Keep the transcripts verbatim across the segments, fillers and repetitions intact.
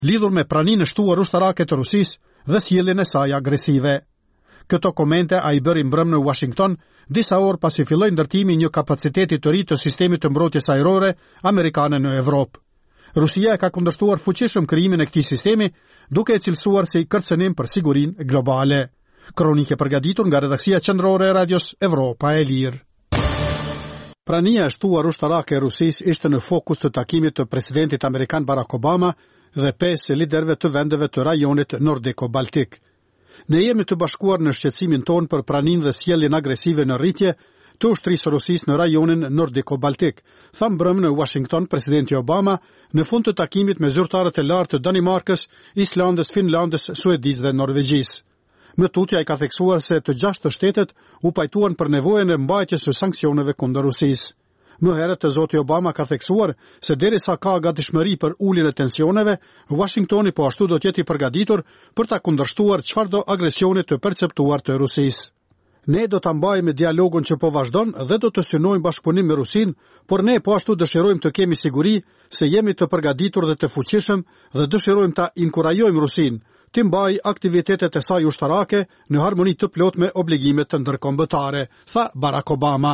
lidhur me praninë e shtuar ushtarake të Rusisë dhe sjelljen e saj agresive. Këto komente ai bëri mbrëm në Washington, disa orë pasi filloi ndërtimi një kapaciteti të ri të sistemit të mbrojtjes ajrore amerikane në Evropë. Rusia e ka kundërshtuar fuqishëm krijimin e këtij sistemi, duke e cilësuar si kërcënim për sigurinë globale. Kronike përgatitur nga redaksia qendrore e Radios Evropa e Lirë. Prania e shtuar ushtarake e Rusisë ishte në fokus të takimit të presidentit amerikan Barack Obama dhe pesë liderëve të vendeve të rajonit nordiko-baltik. Ne jemi të bashkuar në shqetësimin ton për praninë dhe sjelljen agresive në rritje të ushtrisë së Rusisë në rajonin nordiko-baltik, tha mbrëm në Washington presidenti Obama në fund të takimit me zyrtarët e lartë të Danimarkës, Islandës, Finlandës, Suedisë dhe Norvegjisë. Më tutje ai ka theksuar se të gjashtë shtetet u pajtuan për nevojën e mbajtjes së sanksioneve kundër Rusisë. Më herët zoti Obama ka theksuar se derisa ka gatishmëri për uljen e tensioneve, Washingtoni po ashtu do të jetë i përgatitur për ta kundërshtuar çfarëdo agresioni të perceptuar të Rusisë. Ne do ta mbajmë dialogun që po vazhdon dhe do të synojmë bashkëpunim me Rusinë, por ne po ashtu dëshirojmë të kemi siguri se jemi të përgatitur dhe të fuqishëm dhe dëshirojmë ta inkurajojmë Rusinë të mbajë aktivitetet e saj ushtarake në harmoni të plotë me obligimet të ndërkombëtare, tha Barack Obama.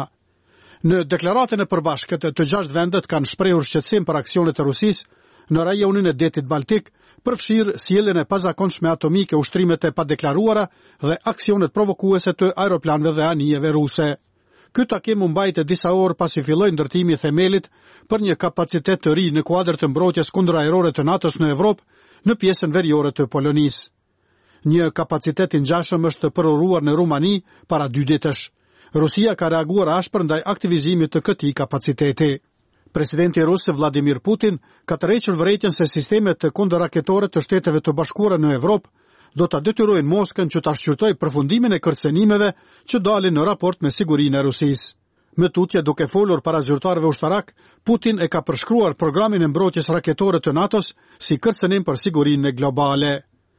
Në deklaratën e përbashkët, të gjashtë vendet kanë shprehur shqetësim për aksionet e Rusisë në rajonin e detit Baltik, përfshirë sjelljen e pazakonshme atomike, ushtrimet e padeklaruara dhe aksionet provokuese të aeroplanëve dhe anijeve ruse. Ky takim u mbajtë disa orë pasi filloi ndërtimi i themelit për një kapacitet të ri në kuadër të mbrojtjes kundërajrore të NATO-s në Evropë, në pjesën veriore të Polonisë. Një kapacitet i ngjashëm është përuruar në Rumani para dy ditësh. Rusia ka reaguar ashpër ndaj aktivizimit të këtij kapaciteti. Presidenti rus Vladimir Putin ka tërhequr vërejtjen se sistemet të kundërraketore të Shteteve të Bashkuara në Evropë do ta detyrojnë Moskën që ta shqyrtojë përfundimin e kërcënimeve që dalin në raport me sigurinë e Rusisë. Më tutje duke folur para zyrtarëve ushtarak, Putin e ka përshkruar programin e mbrojtjes raketore të NATO-s si kërcënim për sigurinë globale.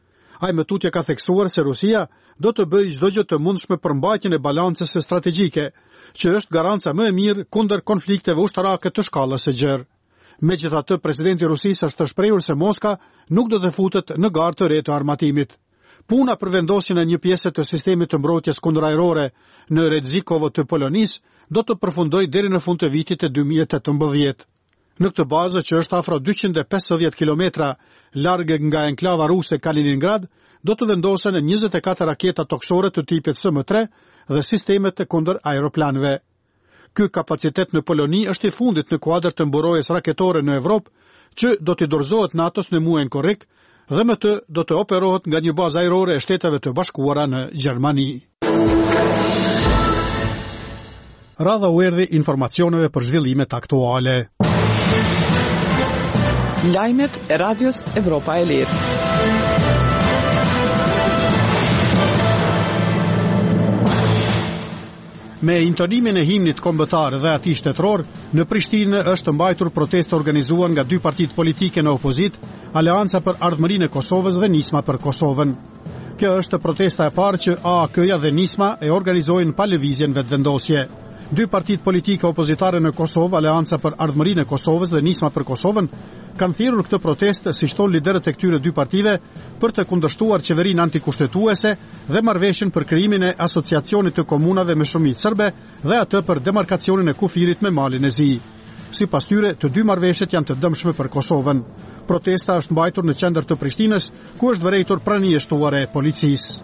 Ai më tutje ka theksuar se Rusia do të bëjë çdo gjë të mundshme për mbajtjen e balancës së strategjike, që është garanca më e mirë kundër konflikteve ushtarake të shkallës së gjerë. Megjithatë, presidenti i Rusisë është shprehur se Moska nuk do të futet në garë të re të armatimit. Puna për vendosjen e një pjese të sistemit të mbrojtjes kundërajrore në Redzikovo të Polonisë do të përfundojë deri në fund të vitit të dy mijë e tetëmbëdhjetë. Në këtë bazë, që është afro dyqind e pesëdhjetë kilometra larg nga enklava ruse Kaliningrad, do të vendosen njëzet e katër raketa toksore të tipit S M tre dhe sistemet të kundër aeroplanëve. Ky kapacitet në Poloni është i fundit në kuadër të mburojtjes raketore në Evropë, që do të dorëzohet NATO-s në muajin korrik dhe më të do të operohet nga një bazë ajrore e Shteteve të Bashkuara në Gjermani. Radha u erdhi informacioneve për zhvillimet aktuale. Lajmet e Radios Evropa e Lirë. Me intonimin e himnit kombëtar dhe atij shtetëror, në Prishtinë është mbajtur protestë organizuar nga dy partitë politike në opozit, Aleanca për Ardhmërinë e Kosovës dhe Nisma për Kosovën. Kjo është protesta e parë që A A K-ja dhe Nisma e organizojnë pa lëvizjen vetvendosje. Dy partitë politike opozitare në Kosovë, Aleanca për Ardhmërinë e Kosovës dhe Nisma për Kosovën, kanë thirrur këtë protestë, siç thonë liderët e këtyre dy partive, për të kundërshtuar qeverinë antikushtetuese dhe marrëveshjen për krijimin e asociacionit të komunave me shumicë serbe dhe atë për demarkacionin e kufirit me malin e zi. Sipas tyre, të dy marrëveshjet janë të dëmshme për Kosovën. Protesta është mbajtur në qendër të Prishtinës, ku është vërejtur prania e shtuar e policisë.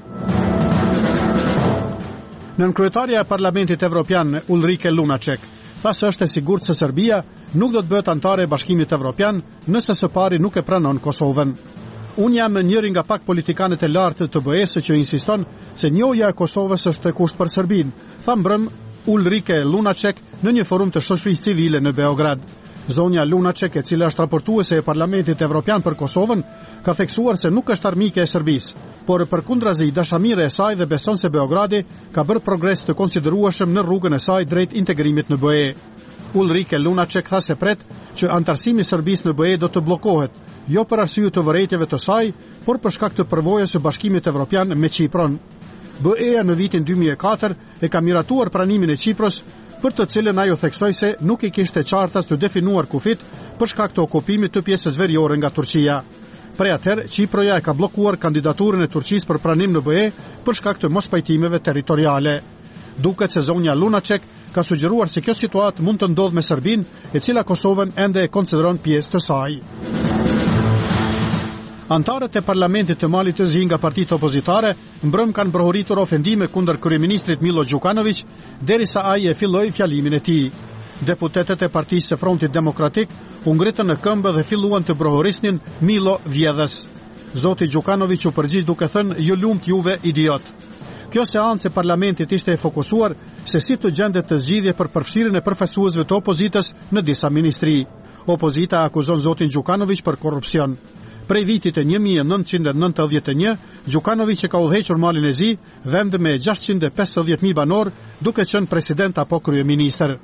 Nënkryetaria e Parlamentit Evropian Ulrike Lunacek tha se është e sigurt se Serbia nuk do të bëhet antare e Bashkimit Evropian nëse së pari nuk e pranon Kosovën. Unë jam njëri nga pak politikanët e lartë të B E-s që insiston se njohja e Kosovës është e kusht për Serbinë, tha mbrëm Ulrike Lunacek në një forum të shoqërisë civile në Beograd. Zonja Lunacek, e cila është raportuese e Parlamentit Evropian për Kosovën, ka theksuar se nuk është armike e Serbisë, por përkundrazi dashamire e saj dhe beson se Beogradi ka bërë progres të konsiderueshëm në rrugën e saj drejt integrimit në B E. Ulrike Lunacek tha se pret që antarësimi i Serbisë në B E do të bllokohet, jo për arsye të vërejtjeve të saj, por për shkak të përvojës së Bashkimit Evropian me Çiprin. B E-ja në vitin dy mijë e katër e ka miratuar pranimin e Çipros, për të cilën ajo theksoi se nuk i kishte qartas të definuar kufit për shkak të okupimit të pjesës veriore nga Turqia. Prej atëherë, Çiproja e ka bllokuar kandidaturën e Turqisë për pranim në B E për shkak të mospajtimeve territoriale. Duket se zonja Lunacek ka sugjeruar se kjo situatë mund të ndodhë me Serbinë, e cila Kosovën ende e konsideron pjesë të saj. Antarët e parlamentit të Malit të Zi nga partitë opozitare mbrëm kanë brohuritur ofendime kundër kryeministrit Milo Đukanović derisa ai e filloi fjalimin e tij. Deputetët e Partisë së Frontit Demokratik u ngritën në këmbë dhe filluan të brohorisnin Milo vjedhës. Zoti Đukanović u përgjigj duke thënë: "Ju lumt juve idiot." Kjo seancë e parlamentit ishte e fokusuar se si të gjendet të zgjidhje për përfshirjen e përfaqësuesve të opozitës në disa ministri. Opozita akuzon zotin Đukanović për korrupsion. Prej vitit e një mijë e nëntëqind e nëntëdhjetë e një, Đukanović e ka udhëhequr Malin e Zi, vend me gjashtëqind e pesëdhjetë mijë banor, duke qenë president apo kryeministër.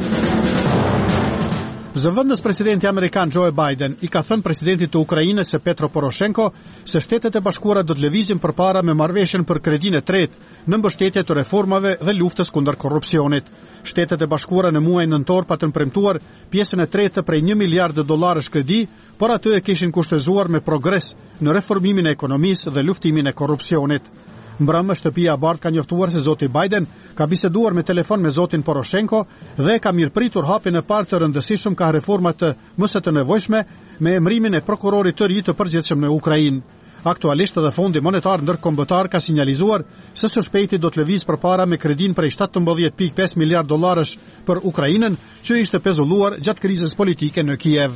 Zëvendës presidenti amerikan Joe Biden i ka thënë presidentit të Ukrainës së Petro Poroshenko se Shtetet e Bashkuara do të lëvizin përpara me marrëveshjen për kredinë e tretë në mbështetje të reformave dhe luftës kundër korrupsionit. Shtetet e Bashkuara në muajin nëntor patën premtuar pjesën e tretë prej një miliard dollarësh kredi, por atë e kishin kushtëzuar me progres në reformimin e ekonomisë dhe luftimin e korrupsionit. Mbrëmë, shtëpia e Bardhë ka njoftuar se zoti Biden ka biseduar me telefon me zotin Poroshenko dhe ka mirëpritur hapjen e parë të rëndësishëm ka reformat të mësë të nevojshme me emërimin e prokurorit të ri të përgjithshëm në Ukrainë. Aktualisht edhe Fondi Monetar Ndërkombëtar ka sinjalizuar se së shpejti do të lëviz përpara me kredin prej shtatëmbëdhjetë pikë pesë miliard dollarësh për Ukrainën, që ishte pezulluar gjatë krizës politike në Kiev.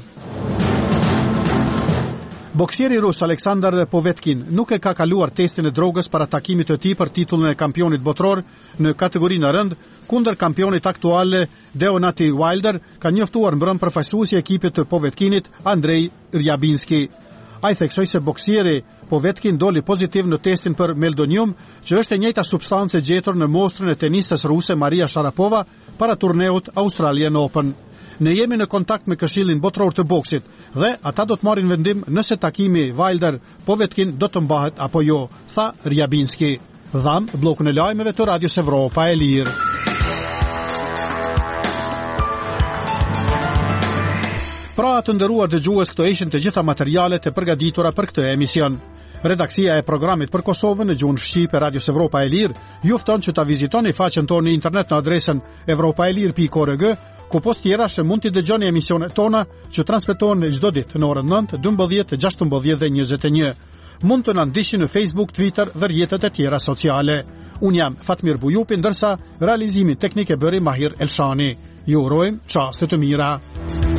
Boksieri rus Aleksandar Povetkin nuk e ka kaluar testin e drogës para takimit të tij për titullin e kampionit botror në kategorinë e rënd kundër kampionit aktual Deontay Wilder, ka njoftuar mbrëm përfaqësuesi i ekipit të Povetkinit Andrei Rjabinski. Ai theksoi se boksieri Povetkin doli pozitiv në testin për meldonium, që është e njëjta substancë gjetur në mostrën e tenistes ruse Maria Sharapova para turneut Australian Open. Ne jemi në kontakt me Këshillin Botror të Boksit dhe ata do të marrin vendim nëse takimi Wilder-Povetkin do të mbahet apo jo, tha Rjabinski. Dham bllokun e lajmeve të Radios Evropa e Lirë. Pra të nderuar dëgjues, këto ishin të gjitha materialet e përgatitura për këtë emision. Redaksia e programit për Kosovën në gjuhën shqipe Radios Evropa e Lirë ju fton që ta vizitoni faqen tonë në internet në adresën evropaelir pikë org, ku post tjera që mund t'i dëgjoni emisionet tona që transmetohen çdo ditë në orën nëntë, dymbëdhjetë, gjashtëmbëdhjetë dhe njëzet e një. Mund të na ndiqni në Facebook, Twitter dhe rrjetet e tjera sociale. Unë jam Fatmir Bujupi, ndërsa realizimin teknik e bëri Mahir Elshani. Ju urojmë çaste të mira.